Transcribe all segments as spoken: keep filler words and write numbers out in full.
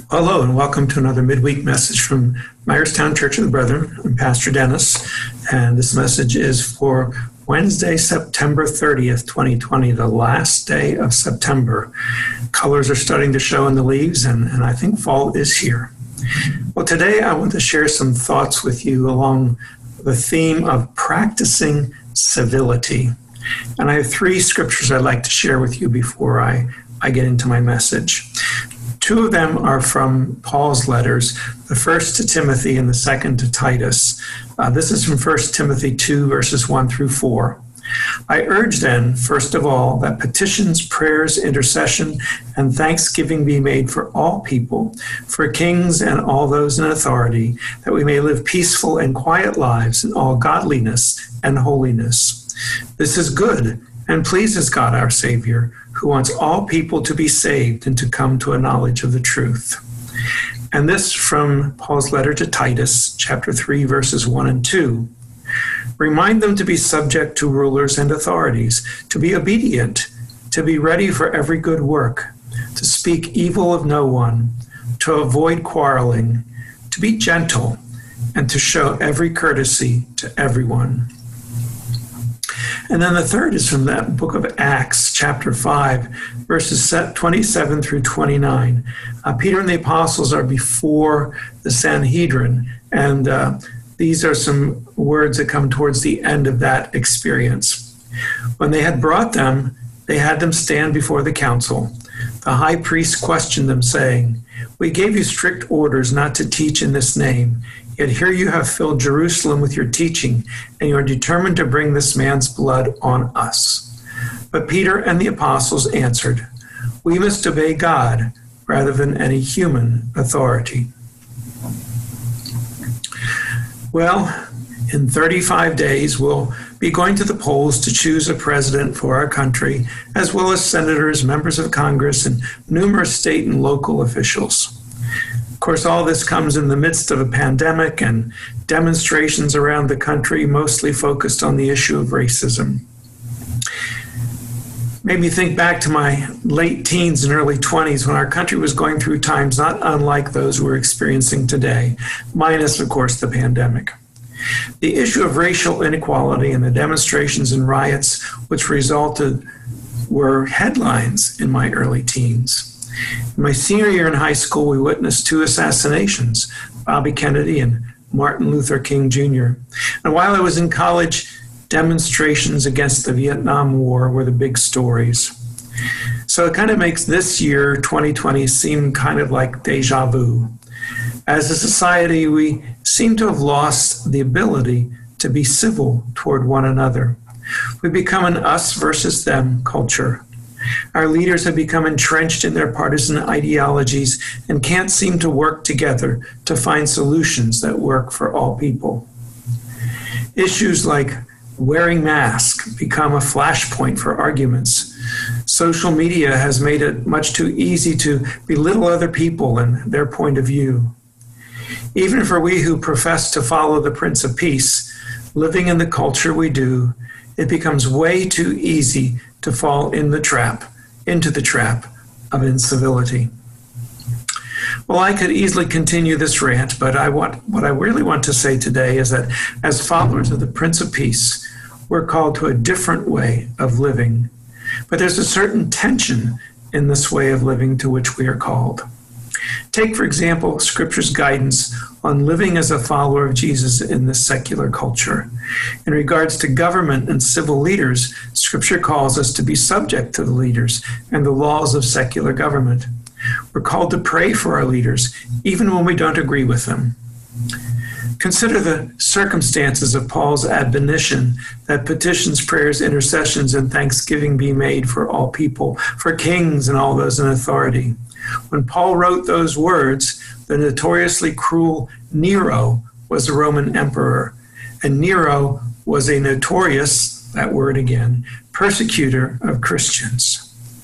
Hello and welcome to another midweek message from Myerstown Church of the Brethren. I'm Pastor Dennis, and this message is for Wednesday, September thirtieth, twenty twenty, the last day of September. Colors are starting to show in the leaves, and, and I think fall is here. Well, today I want to share some thoughts with you along the theme of practicing civility. And I have three scriptures I'd like to share with you before I, I get into my message. Two of them are from Paul's letters, the first to Timothy and the second to Titus. Uh, this is from First Timothy two, verses one through four. I urge then, first of all, that petitions, prayers, intercession, and thanksgiving be made for all people, for kings and all those in authority, that we may live peaceful and quiet lives in all godliness and holiness. This is good and pleases God our Savior, who wants all people to be saved and to come to a knowledge of the truth. And this from Paul's letter to Titus, chapter three, verses one and two. Remind them to be subject to rulers and authorities, to be obedient, to be ready for every good work, to speak evil of no one, to avoid quarreling, to be gentle, and to show every courtesy to everyone. And then the third is from that book of Acts, chapter five, verses twenty-seven through twenty-nine. Uh, Peter and the apostles are before the Sanhedrin, and uh, these are some words that come towards the end of that experience. When they had brought them, they had them stand before the council. The high priest questioned them, saying, "We gave you strict orders not to teach in this name. Yet here you have filled Jerusalem with your teaching, and you are determined to bring this man's blood on us." But Peter and the apostles answered, "We must obey God rather than any human authority." Well, in thirty-five days, we'll be going to the polls to choose a president for our country, as well as senators, members of Congress, and numerous state and local officials. Of course, all this comes in the midst of a pandemic and demonstrations around the country, mostly focused on the issue of racism. Made me think back to my late teens and early twenties when our country was going through times not unlike those we're experiencing today, minus, of course, the pandemic. The issue of racial inequality and the demonstrations and riots which resulted were headlines in my early teens. In my senior year in high school, we witnessed two assassinations, Bobby Kennedy and Martin Luther King Junior And while I was in college, demonstrations against the Vietnam War were the big stories. So it kind of makes this year, twenty twenty, seem kind of like deja vu. As a society, we seem to have lost the ability to be civil toward one another. We've become an us versus them culture. Our leaders have become entrenched in their partisan ideologies and can't seem to work together to find solutions that work for all people. Issues like wearing masks become a flashpoint for arguments. Social media has made it much too easy to belittle other people and their point of view. Even for we who profess to follow the Prince of Peace, living in the culture we do, it becomes way too easy to fall in the trap, into the trap of incivility. Well, I could easily continue this rant, but I want, what I really want to say today is that as followers of the Prince of Peace, we're called to a different way of living. But there's a certain tension in this way of living to which we are called. Take, for example, Scripture's guidance on living as a follower of Jesus in this secular culture. In regards to government and civil leaders, Scripture calls us to be subject to the leaders and the laws of secular government. We're called to pray for our leaders, even when we don't agree with them. Consider the circumstances of Paul's admonition that petitions, prayers, intercessions, and thanksgiving be made for all people, for kings and all those in authority. When Paul wrote those words, the notoriously cruel Nero was a Roman emperor, and Nero was a notorious, that word again, persecutor of Christians.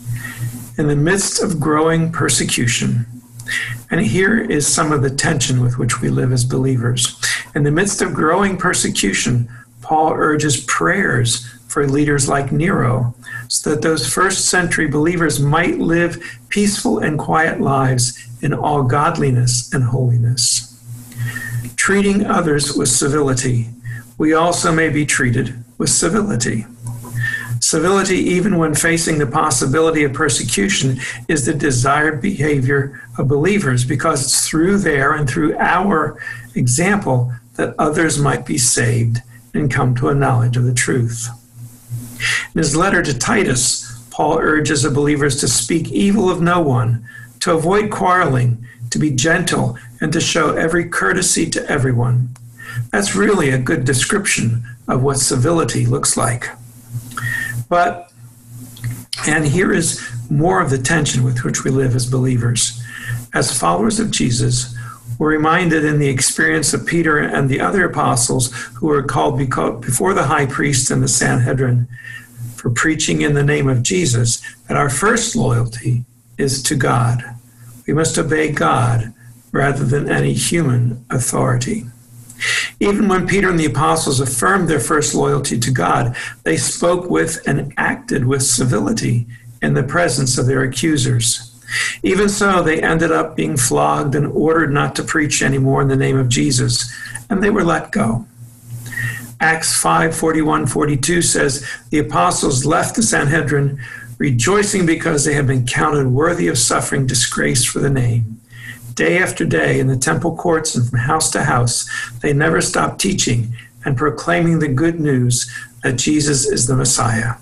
In the midst of growing persecution, and here is some of the tension with which we live as believers. In the midst of growing persecution, Paul urges prayers for leaders like Nero, so that those first century believers might live peaceful and quiet lives in all godliness and holiness. Treating others with civility, we also may be treated with civility. Civility, even when facing the possibility of persecution, is the desired behavior of believers, because it's through their and through our example that others might be saved and come to a knowledge of the truth. In his letter to Titus, Paul urges the believers to speak evil of no one, to avoid quarreling, to be gentle, and to show every courtesy to everyone. That's really a good description of what civility looks like. But, and here is more of the tension with which we live as believers. As followers of Jesus, we're reminded in the experience of Peter and the other apostles who were called before the high priest and the Sanhedrin for preaching in the name of Jesus, that our first loyalty is to God. We must obey God rather than any human authority. Even when Peter and the apostles affirmed their first loyalty to God, they spoke with and acted with civility in the presence of their accusers. Even so, they ended up being flogged and ordered not to preach anymore in the name of Jesus, and they were let go. Acts five, forty-one, forty-two says, the apostles left the Sanhedrin, rejoicing because they had been counted worthy of suffering disgrace for the name. Day after day in the temple courts and from house to house, they never stopped teaching and proclaiming the good news that Jesus is the Messiah.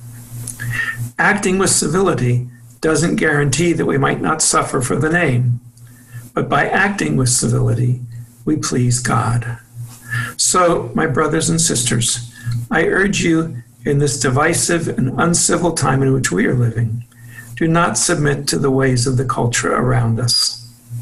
Acting with civility doesn't guarantee that we might not suffer for the name, but by acting with civility, we please God. So, my brothers and sisters, I urge you in this divisive and uncivil time in which we are living, do not submit to the ways of the culture around us.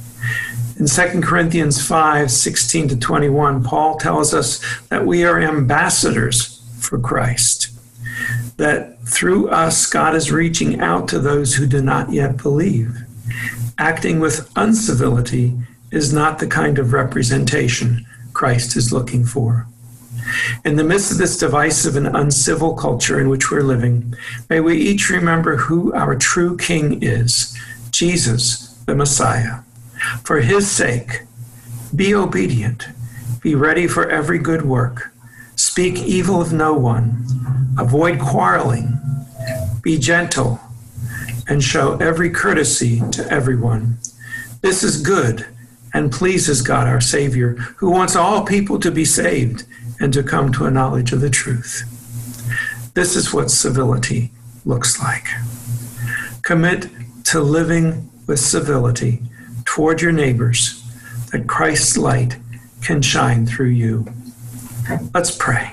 In Second Corinthians five, sixteen to twenty-one, Paul tells us that we are ambassadors for Christ, that through us, God is reaching out to those who do not yet believe. Acting with uncivility is not the kind of representation Christ is looking for. In the midst of this divisive and uncivil culture in which we're living, may we each remember who our true King is, Jesus, the Messiah. For his sake, be obedient, be ready for every good work, speak evil of no one, avoid quarreling, be gentle, and show every courtesy to everyone. This is good and pleases God our Savior, who wants all people to be saved and to come to a knowledge of the truth. This is what civility looks like. Commit to living with civility toward your neighbors, that Christ's light can shine through you. Let's pray.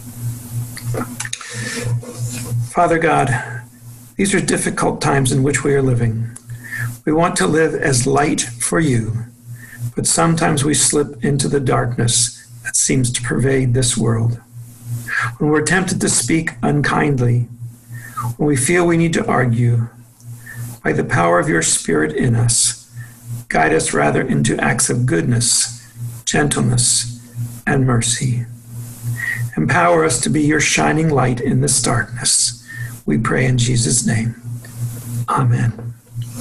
Father God, these are difficult times in which we are living. We want to live as light for you, but sometimes we slip into the darkness that seems to pervade this world. When we're tempted to speak unkindly, when we feel we need to argue, by the power of your Spirit in us, guide us rather into acts of goodness, gentleness, and mercy. Empower us to be your shining light in this darkness. We pray in Jesus' name. Amen.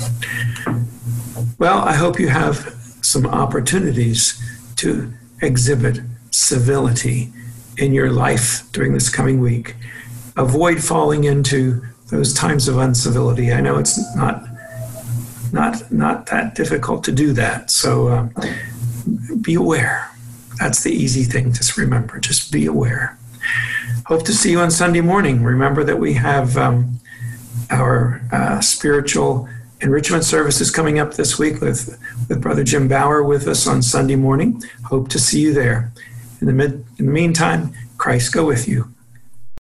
Well, I hope you have some opportunities to exhibit civility in your life during this coming week. Avoid falling into those times of uncivility. I know it's not not not that difficult to do that. So uh, be aware. That's the easy thing to remember. Just be aware. Hope to see you on Sunday morning. Remember that we have um, our uh, spiritual enrichment services coming up this week with, with Brother Jim Bauer with us on Sunday morning. Hope to see you there. In the, mid, in the meantime, Christ go with you.